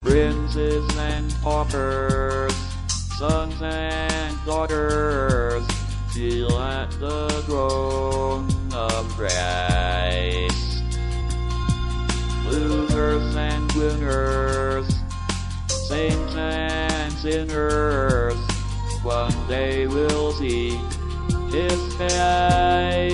princes and paupers, sons and daughters, feel at the throne of Christ. Losers and winners, saints and sinners, one day will see His face.